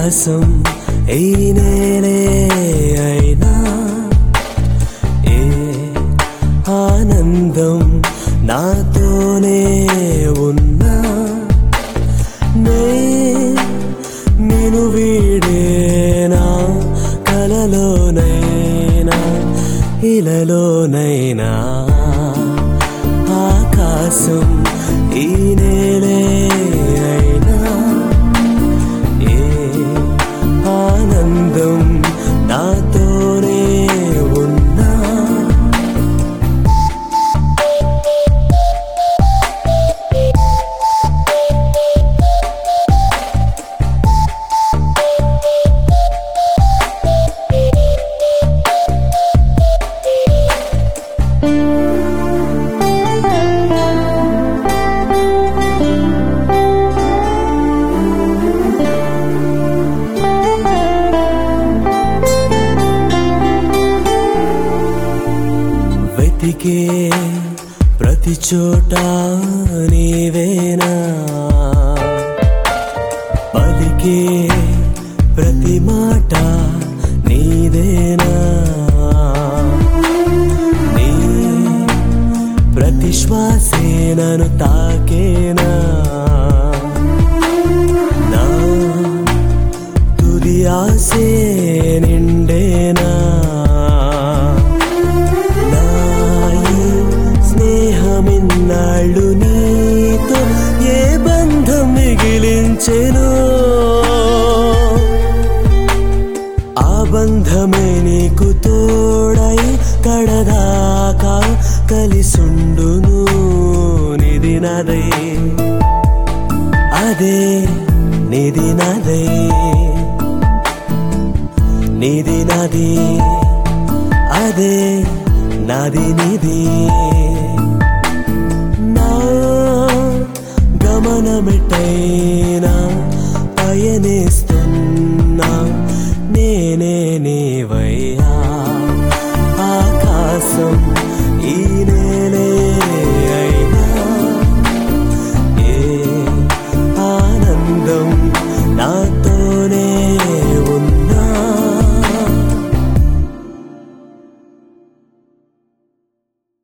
ఆకాశం ఈ నేలే అయినా ఏ ఆనందం నాతోనే ఉన్నా నేను వీడేనా కలలోనైనా ఇలలోనైనా ఆకాశం ఈ నేలే అయినా ఏ ఆనందం నాతోనే ఉన్నా వెతికే ప్రతి చోట నీవేనా పలికే ప్రతి మాట నీదేనా నీ ప్రతి శ్వాసే నన్ను తాకేనా నా తుది ఆసే నిండేనా నాళ్ళు నీతో ఏ బంధం మిగిలించెను ఆ బంధమే నీకు తోడై కడదాకా కలిసుండును నిధి నదే అదే నిధి నదే నిధి నది అదే నది నిధి గమనమిటైనా